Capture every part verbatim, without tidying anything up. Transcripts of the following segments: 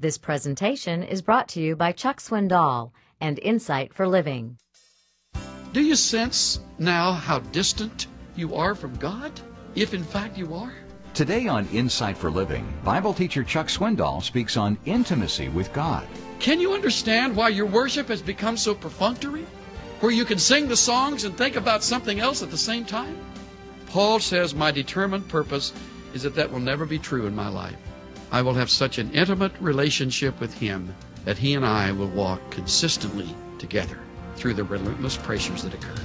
This presentation is brought to you by Chuck Swindoll and Insight for Living. Do you sense now how distant you are from God, if in fact you are? Today on Insight for Living, Bible teacher Chuck Swindoll speaks on intimacy with God. Can you understand why your worship has become so perfunctory? Where you can sing the songs and think about something else at the same time? Paul says, my determined purpose is that that will never be true in my life. I will have such an intimate relationship with Him that He and I will walk consistently together through the relentless pressures that occur.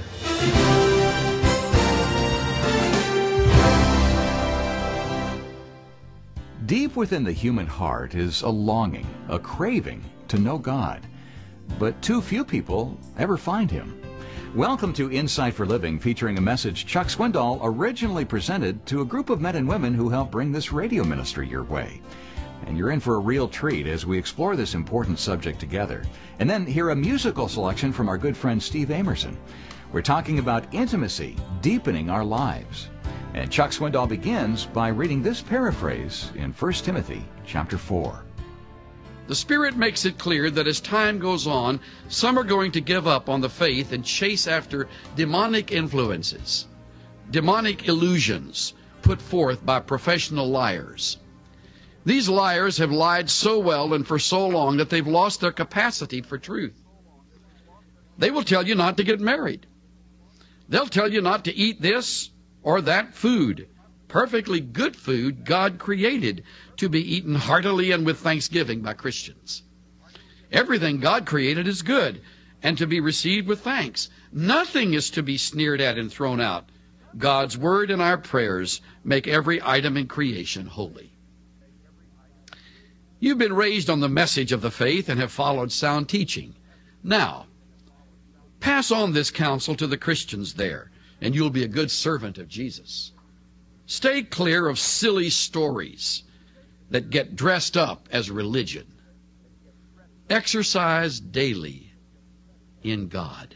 Deep within the human heart is a longing, a craving to know God. But too few people ever find Him. Welcome to Insight for Living, featuring a message Chuck Swindoll originally presented to a group of men and women who helped bring this radio ministry your way. And you're in for a real treat as we explore this important subject together. And then hear a musical selection from our good friend Steve Amerson. We're talking about intimacy, deepening our lives. And Chuck Swindoll begins by reading this paraphrase in First Timothy chapter four. The Spirit makes it clear that as time goes on, some are going to give up on the faith and chase after demonic influences, demonic illusions put forth by professional liars. These liars have lied so well and for so long that they've lost their capacity for truth. They will tell you not to get married. They'll tell you not to eat this or that food, perfectly good food God created to be eaten heartily and with thanksgiving by Christians. Everything God created is good and to be received with thanks. Nothing is to be sneered at and thrown out. God's Word and our prayers make every item in creation holy. You've been raised on the message of the faith and have followed sound teaching. Now, pass on this counsel to the Christians there, and you'll be a good servant of Jesus. Stay clear of silly stories that get dressed up as religion. Exercise daily in God.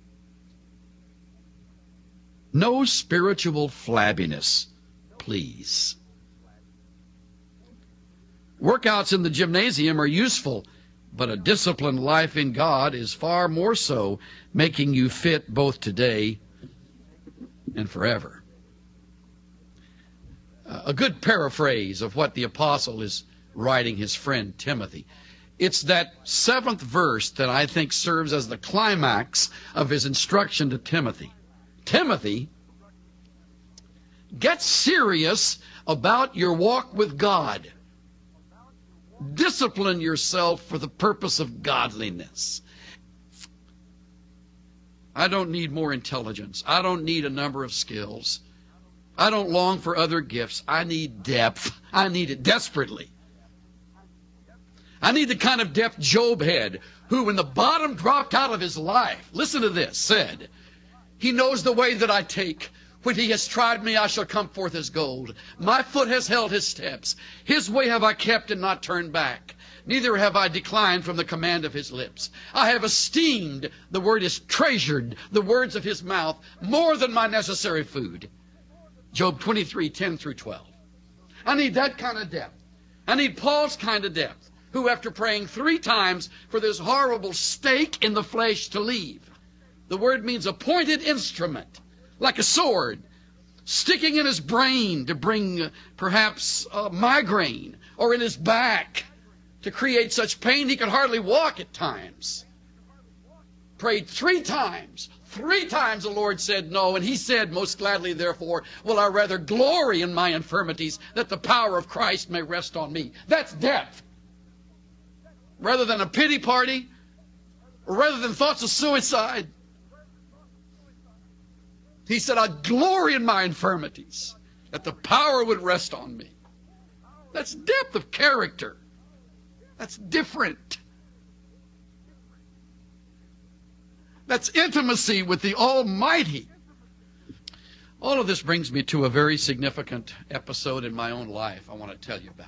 No spiritual flabbiness, please. Workouts in the gymnasium are useful, but a disciplined life in God is far more so, making you fit both today and forever. A good paraphrase of what the apostle is writing his friend Timothy. It's that seventh verse that I think serves as the climax of his instruction to Timothy. Timothy, get serious about your walk with God. Discipline yourself for the purpose of godliness. I don't need more intelligence. I don't need a number of skills. I don't long for other gifts. I need depth. I need it desperately. I need the kind of depth Job had, who when the bottom dropped out of his life, listen to this, said, He knows the way that I take. When He has tried me, I shall come forth as gold. My foot has held His steps. His way have I kept and not turned back. Neither have I declined from the command of His lips. I have esteemed, the word is treasured, the words of His mouth, more than my necessary food. Job twenty-three, ten through twelve. I need that kind of depth. I need Paul's kind of depth, who after praying three times for this horrible stake in the flesh to leave. The word means a pointed instrument, like a sword, sticking in his brain to bring uh, perhaps a migraine, or in his back to create such pain he could hardly walk at times. Prayed three times. Three times the Lord said no, and he said, most gladly therefore will I rather glory in my infirmities, that the power of Christ may rest on me. That's depth. Rather than a pity party, or rather than thoughts of suicide, he said, I glory in my infirmities, that the power would rest on me. That's depth of character. That's different. That's intimacy with the Almighty. All of this brings me to a very significant episode in my own life I want to tell you about.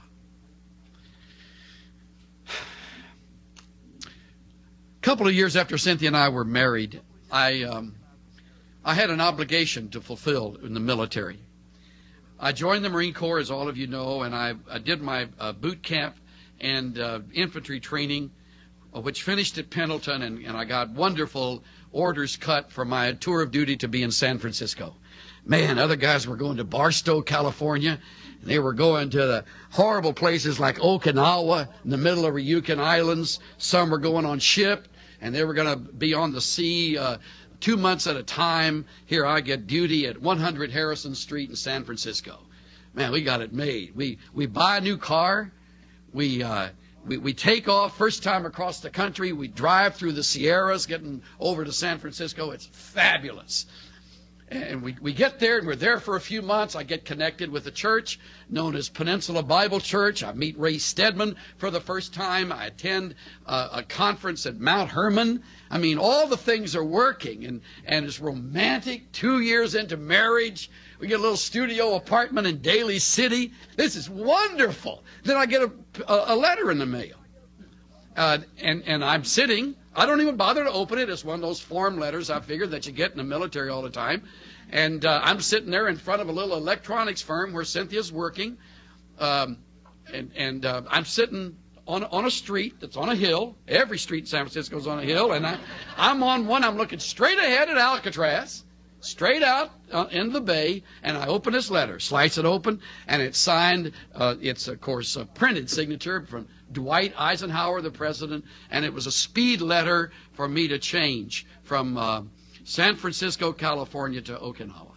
A couple of years after Cynthia and I were married, I... Um, I had an obligation to fulfill in the military. I joined the Marine Corps, as all of you know, and I, I did my uh, boot camp and uh, infantry training, uh, which finished at Pendleton, and, and I got wonderful orders cut for my tour of duty to be in San Francisco. Man, other guys were going to Barstow, California. And they were going to the horrible places like Okinawa in the middle of Ryukyu Islands. Some were going on ship, and they were going to be on the sea uh, two months at a time. Here I get duty at one hundred Harrison Street in San Francisco. Man, we got it made. We we buy a new car. We uh, we we take off first time across the country. We drive through the Sierras, getting over to San Francisco. It's fabulous. And we, we get there, and we're there for a few months. I get connected with a church known as Peninsula Bible Church. I meet Ray Stedman for the first time. I attend uh, a conference at Mount Hermon. I mean, all the things are working, and, and it's romantic. Two years into marriage, we get a little studio apartment in Daly City. This is wonderful. Then I get a, a, a letter in the mail. Uh, and, and I'm sitting. I don't even bother to open it. It's one of those form letters I figured that you get in the military all the time. And uh, I'm sitting there in front of a little electronics firm where Cynthia's working. Um, and and uh, I'm sitting on, on a street that's on a hill. Every street in San Francisco is on a hill. And I, I'm on one. I'm looking straight ahead at Alcatraz, straight out uh, in the bay. And I open this letter, slice it open, and it's signed. Uh, it's, of course, a printed signature from Dwight Eisenhower, the president, and it was a speed letter for me to change from uh, San Francisco, California to Okinawa.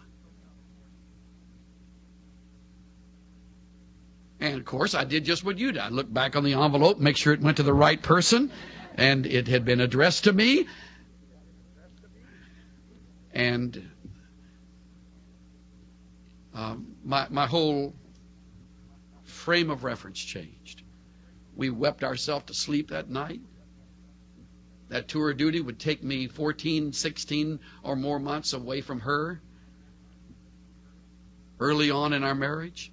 And, of course, I did just what you did. I looked back on the envelope, make sure it went to the right person, and it had been addressed to me. And uh, my, my whole frame of reference changed. We wept ourselves to sleep that night. That tour of duty would take me fourteen, sixteen or more months away from her early on in our marriage.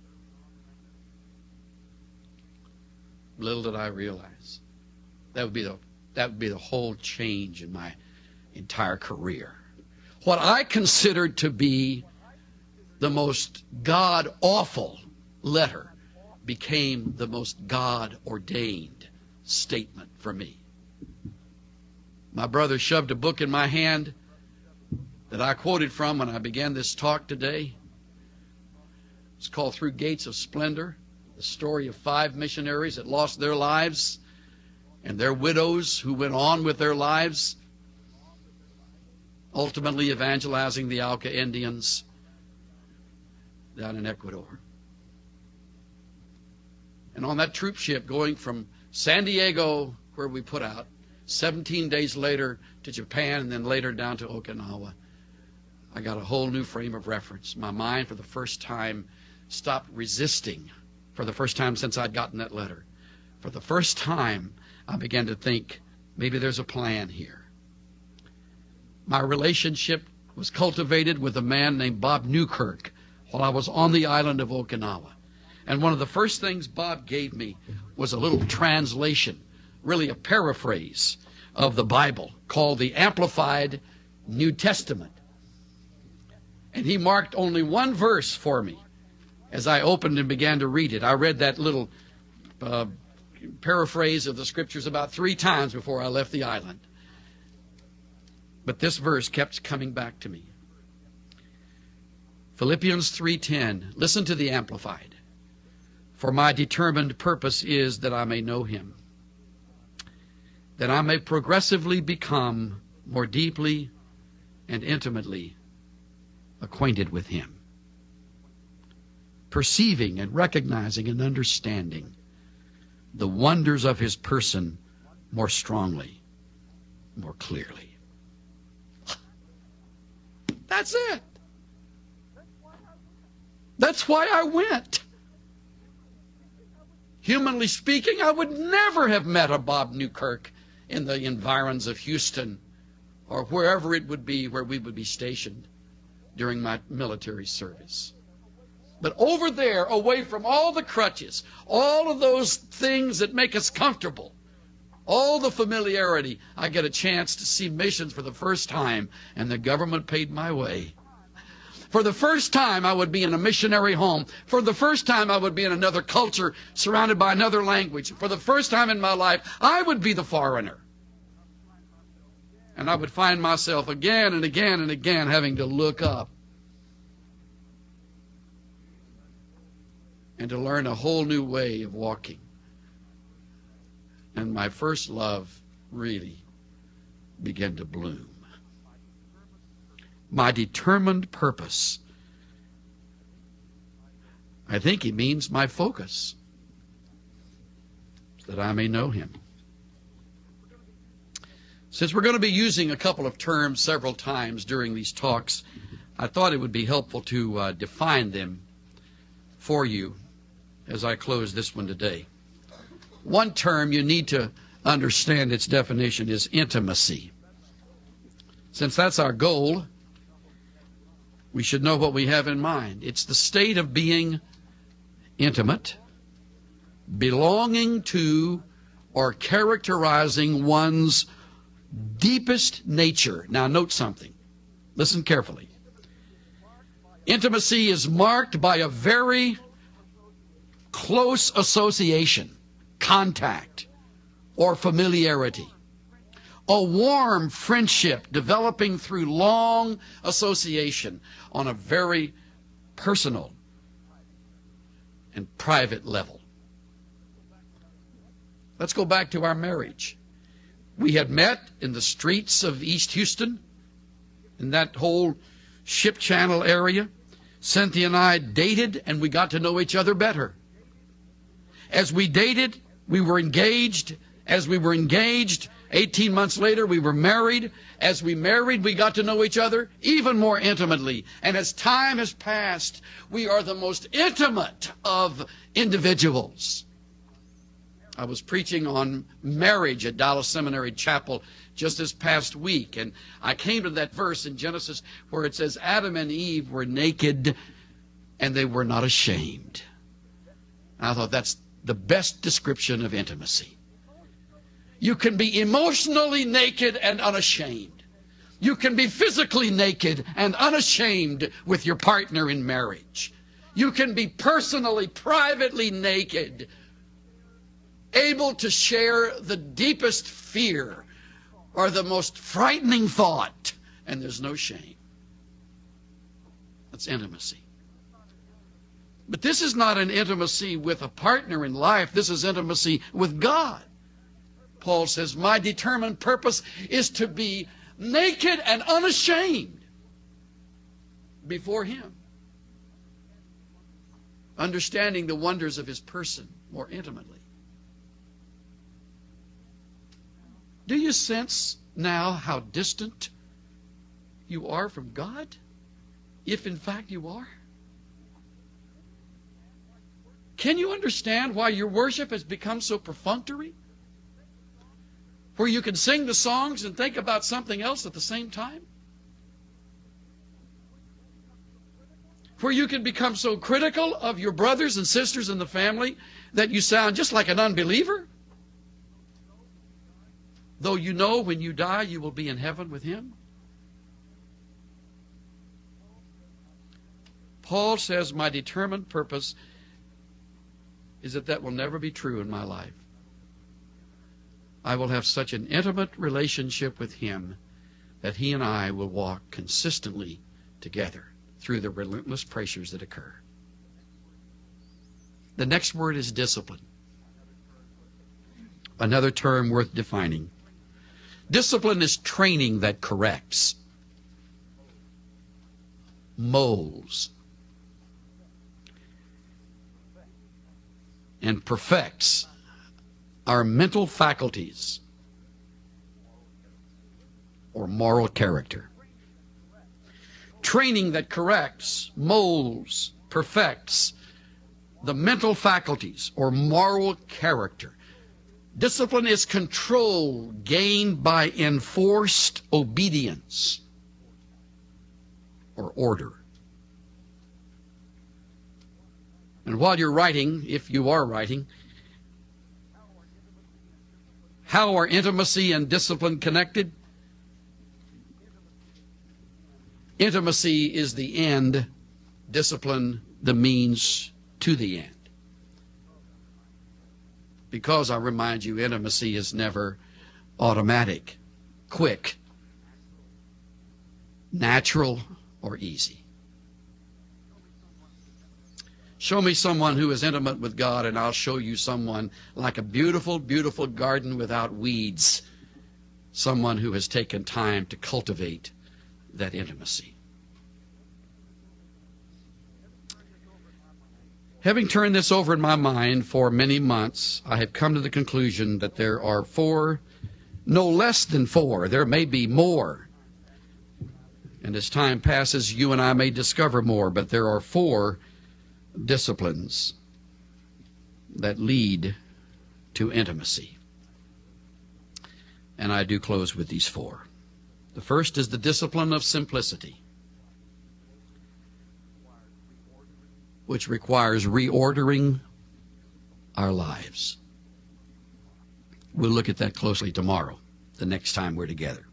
Little did I realize that would be the that would be the whole change in my entire career. What I considered to be the most God-awful letter became the most God-ordained statement for me. My brother shoved a book in my hand that I quoted from when I began this talk today. It's called Through Gates of Splendor, the story of five missionaries that lost their lives and their widows who went on with their lives, ultimately evangelizing the Auca Indians down in Ecuador. And on that troop ship going from San Diego, where we put out, seventeen days later to Japan, and then later down to Okinawa, I got a whole new frame of reference. My mind, for the first time, stopped resisting. For the first time since I'd gotten that letter. For the first time, I began to think, maybe there's a plan here. My relationship was cultivated with a man named Bob Newkirk while I was on the island of Okinawa. And one of the first things Bob gave me was a little translation, really a paraphrase of the Bible called the Amplified New Testament. And he marked only one verse for me as I opened and began to read it. I read that little uh, paraphrase of the scriptures about three times before I left the island. But this verse kept coming back to me. Philippians three ten. Listen to the Amplified. For my determined purpose is that I may know him, that I may progressively become more deeply and intimately acquainted with him, perceiving and recognizing and understanding the wonders of his person more strongly, more clearly. That's it. That's why I went. Humanly speaking, I would never have met a Bob Newkirk in the environs of Houston or wherever it would be where we would be stationed during my military service. But over there, away from all the crutches, all of those things that make us comfortable, all the familiarity, I get a chance to see missions for the first time, and the government paid my way. For the first time, I would be in a missionary home. For the first time, I would be in another culture, surrounded by another language. For the first time in my life, I would be the foreigner. And I would find myself again and again and again having to look up and to learn a whole new way of walking. And my first love really began to bloom. My determined purpose. I think he means my focus, that I may know him. Since we're going to be using a couple of terms several times during these talks, I thought it would be helpful to uh, define them for you as I close this one today. One term you need to understand its definition is intimacy. Since that's our goal, we should know what we have in mind. It's the state of being intimate, belonging to or characterizing one's deepest nature. Now note something. Listen carefully. Intimacy is marked by a very close association, contact, or familiarity. A warm friendship developing through long association on a very personal and private level. Let's go back to our marriage. We had met in the streets of East Houston, in that whole ship channel area. Cynthia and I dated, and we got to know each other better. As we dated, we were engaged. As we were engaged, eighteen months later, we were married. As we married, we got to know each other even more intimately. And as time has passed, we are the most intimate of individuals. I was preaching on marriage at Dallas Seminary Chapel just this past week, and I came to that verse in Genesis where it says Adam and Eve were naked and they were not ashamed. And I thought that's the best description of intimacy. You can be emotionally naked and unashamed. You can be physically naked and unashamed with your partner in marriage. You can be personally, privately naked, able to share the deepest fear or the most frightening thought, and there's no shame. That's intimacy. But this is not an intimacy with a partner in life. This is intimacy with God. Paul says, my determined purpose is to be naked and unashamed before Him, understanding the wonders of His person more intimately. Do you sense now how distant you are from God, if in fact you are? Can you understand why your worship has become so perfunctory? Where you can sing the songs and think about something else at the same time? Where you can become so critical of your brothers and sisters in the family that you sound just like an unbeliever? Though you know when you die you will be in heaven with Him? Paul says, my determined purpose is that that will never be true in my life. I will have such an intimate relationship with Him that He and I will walk consistently together through the relentless pressures that occur. The next word is discipline. Another term worth defining. Discipline is training that corrects, molds, and perfects our mental faculties or moral character. Training that corrects, molds, perfects the mental faculties or moral character. Discipline is control gained by enforced obedience or order. And while you're writing, if you are writing, how are intimacy and discipline connected? Intimacy is the end, discipline the means to the end. Because I remind you, intimacy is never automatic, quick, natural, or easy. Show me someone who is intimate with God, and I'll show you someone like a beautiful, beautiful garden without weeds. Someone who has taken time to cultivate that intimacy. Having turned this over in my mind for many months, I have come to the conclusion that there are four, no less than four, there may be more. And as time passes, you and I may discover more, but there are four disciplines that lead to intimacy. And I do close with these four. The first is the discipline of simplicity, which requires reordering our lives. We'll look at that closely tomorrow, the next time we're together.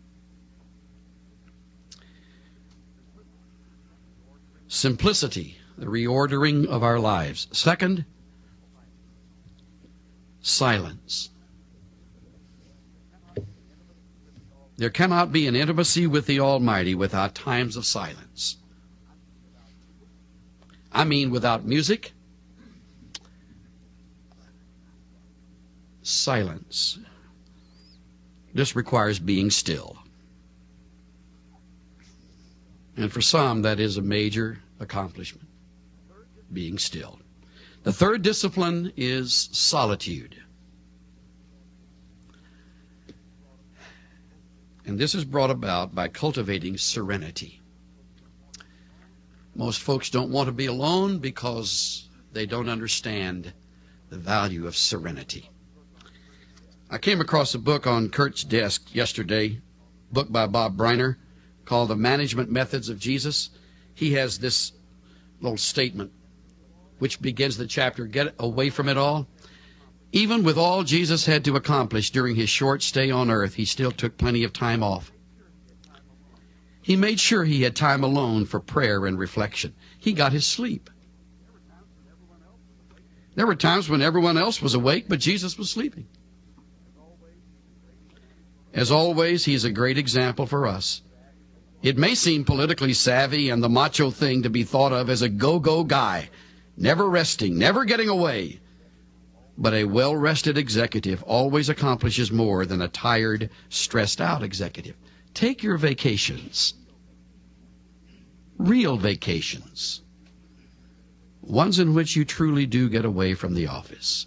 Simplicity, the reordering of our lives. Second, silence. There cannot be an intimacy with the Almighty without times of silence. I mean without music, silence. This requires being still. And for some, that is a major accomplishment, being still. The third discipline is solitude. And this is brought about by cultivating serenity. Most folks don't want to be alone because they don't understand the value of serenity. I came across a book on Kurt's desk yesterday, a book by Bob Briner called The Management Methods of Jesus. He has this little statement which begins the chapter, "Get away from it all." Even with all Jesus had to accomplish during his short stay on earth, he still took plenty of time off. He made sure he had time alone for prayer and reflection. He got his sleep. There were times when everyone else was awake, but Jesus was sleeping. As always, he's a great example for us. It may seem politically savvy and the macho thing to be thought of as a go-go guy, never resting, never getting away. But a well-rested executive always accomplishes more than a tired, stressed-out executive. Take your vacations. Real vacations. Ones in which you truly do get away from the office.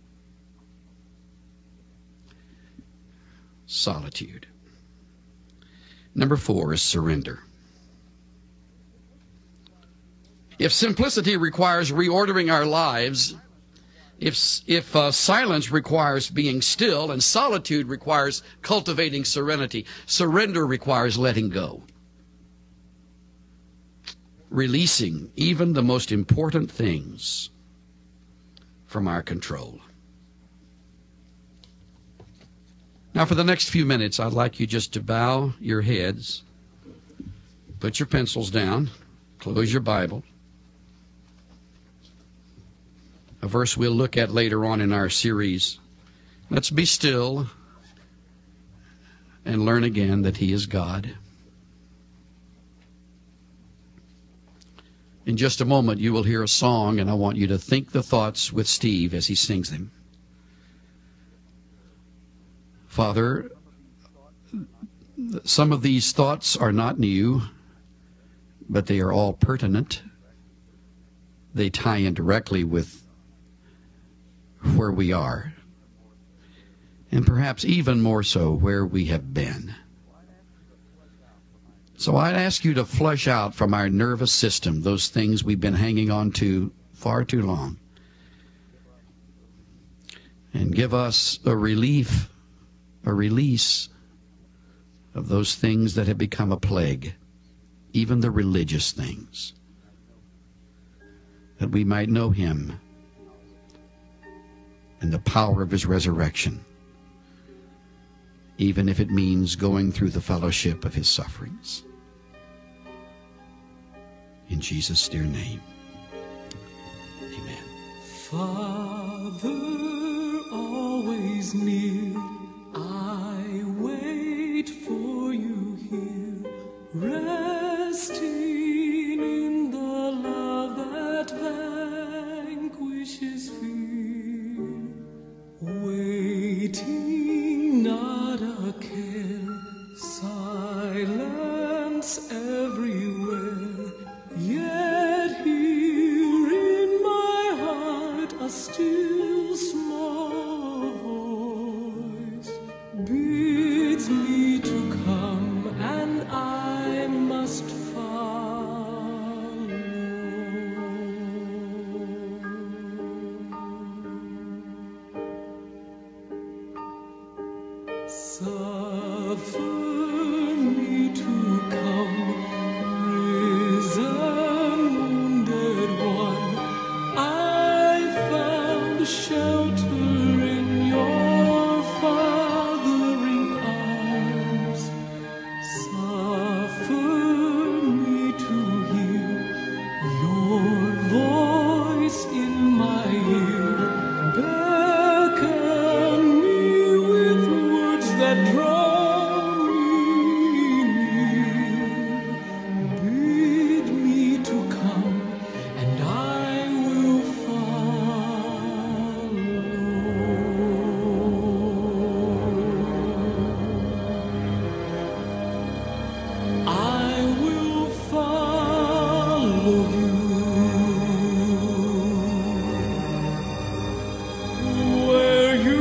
Solitude. Number four is surrender. If simplicity requires reordering our lives, if, if uh, silence requires being still, and solitude requires cultivating serenity, surrender requires letting go. Releasing even the most important things from our control. Now, for the next few minutes, I'd like you just to bow your heads, put your pencils down, close your Bible. A verse we'll look at later on in our series. Let's be still and learn again that He is God. In just a moment, you will hear a song, and I want you to think the thoughts with Steve as he sings them. Father, some of these thoughts are not new, but they are all pertinent. They tie in directly with where we are, and perhaps even more so where we have been. So I'd ask you to flush out from our nervous system those things we've been hanging on to far too long, and give us a relief, a release of those things that have become a plague, even the religious things, that we might know Him and the power of His resurrection, even if it means going through the fellowship of His sufferings. In Jesus' dear name. Amen. Father, always near, I wait for you here, resting in the love that vanquishes fear, waiting, not a care, silence everywhere, yet here in my heart a still small voice bids me to come, and I must follow. Suffer me to come, risen, wounded one. I found shelter in your fathering arms. Suffer me to hear your voice in my ear. Beckon me with words that draw me near. Bid me to come, and I will follow. I will follow you. Where you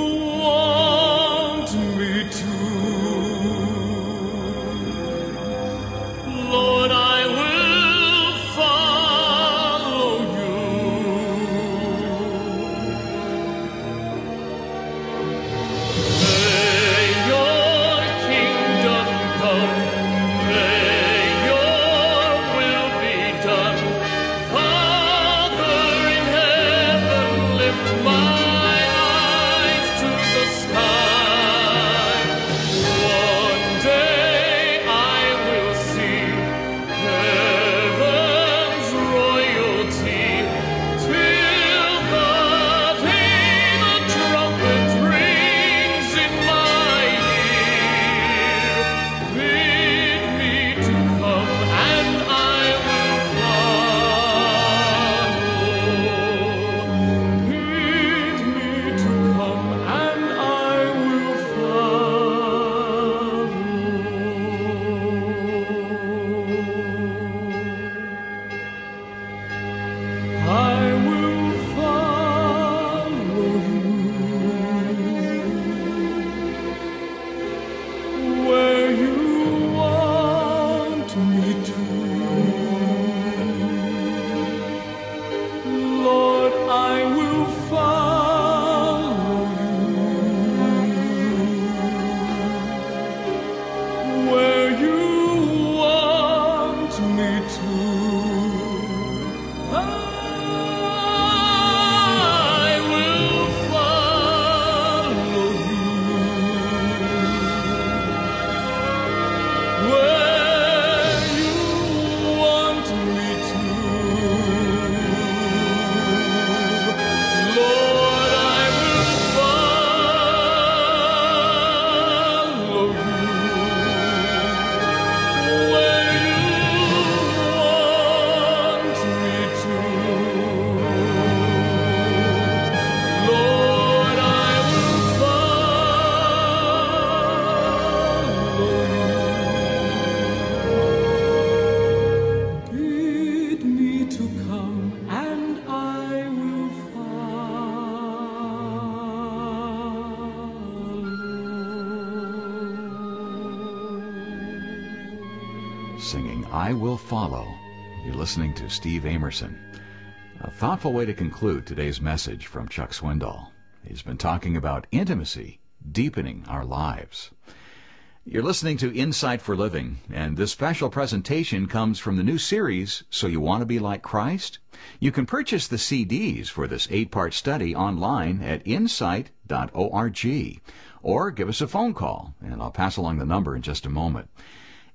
want me to, Lord, I will follow you. May your kingdom come, may your will be done. Father in heaven, lift my eyes to the sky. One day I will see heaven's royalty. Till the day the trumpet rings in my ear, bid me to come, and I will follow. Bid me to come, and I will follow. I will follow you. Where you want me to, Lord, I will follow you. Where you want me to, I will follow you. Where you want me to, Lord, I will follow you. Where you want me to, Lord, I will follow you. Bid me to come, and I will follow. Singing I Will Follow. You're listening to Steve Amerson. A thoughtful way to conclude today's message from Chuck Swindoll. He's been talking about intimacy, deepening our lives. You're listening to Insight for Living, and this special presentation comes from the new series, So You Want to Be Like Christ? You can purchase the C Ds for this eight-part study online at insight dot org, or give us a phone call, and I'll pass along the number in just a moment.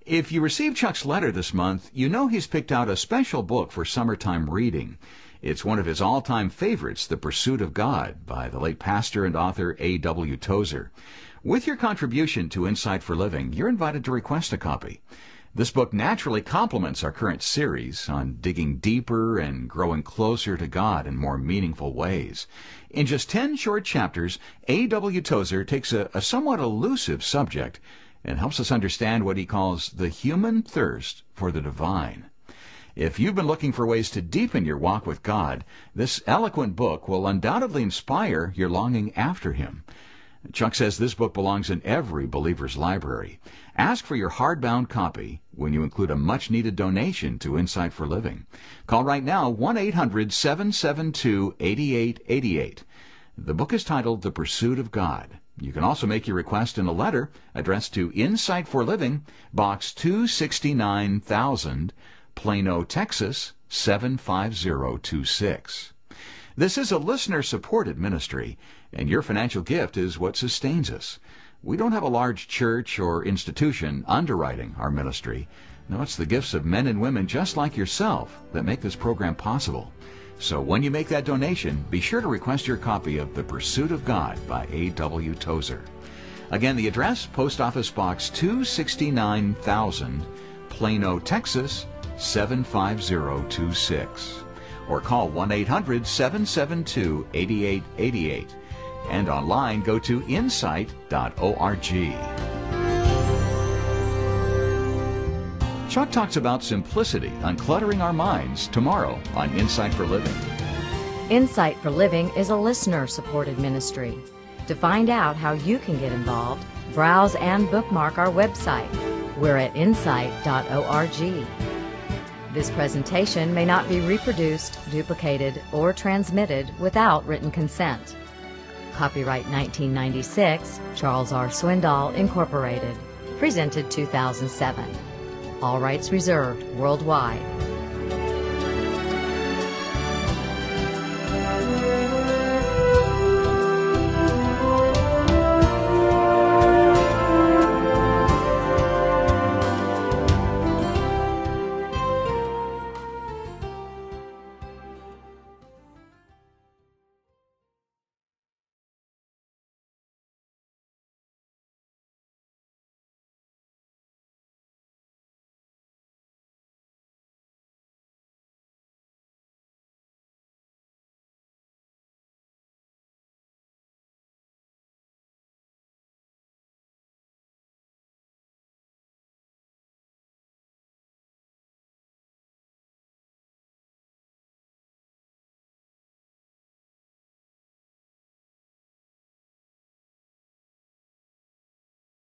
If you received Chuck's letter this month, you know he's picked out a special book for summertime reading. It's one of his all-time favorites, The Pursuit of God, by the late pastor and author A W Tozer. With your contribution to Insight for Living, you're invited to request a copy. This book naturally complements our current series on digging deeper and growing closer to God in more meaningful ways. In just ten short chapters, A W Tozer takes a, a somewhat elusive subject and helps us understand what he calls the human thirst for the divine. If you've been looking for ways to deepen your walk with God, this eloquent book will undoubtedly inspire your longing after Him. Chuck says this book belongs in every believer's library. Ask for your hardbound copy when you include a much-needed donation to Insight for Living. Call right now, one eight hundred, seven seven two, eight eight eight eight. The book is titled The Pursuit of God. You can also make your request in a letter addressed to Insight for Living, Box two sixty-nine thousand, Plano, Texas, seven five zero two six. This is a listener-supported ministry, and your financial gift is what sustains us. We don't have a large church or institution underwriting our ministry. No, it's the gifts of men and women just like yourself that make this program possible. So when you make that donation, be sure to request your copy of The Pursuit of God by A W Tozer. Again, the address, Post Office Box two sixty-nine thousand, Plano, Texas, seven five zero two six. Or call one eight hundred, seven seven two, eight eight eight eight. And online, go to insight dot org. Chuck talks about simplicity, uncluttering our minds, tomorrow on Insight for Living. Insight for Living is a listener-supported ministry. To find out how you can get involved, browse and bookmark our website. We're at insight dot org. This presentation may not be reproduced, duplicated, or transmitted without written consent. Copyright nineteen ninety-six, Charles R. Swindoll, Incorporated. Presented two thousand seven. All rights reserved worldwide.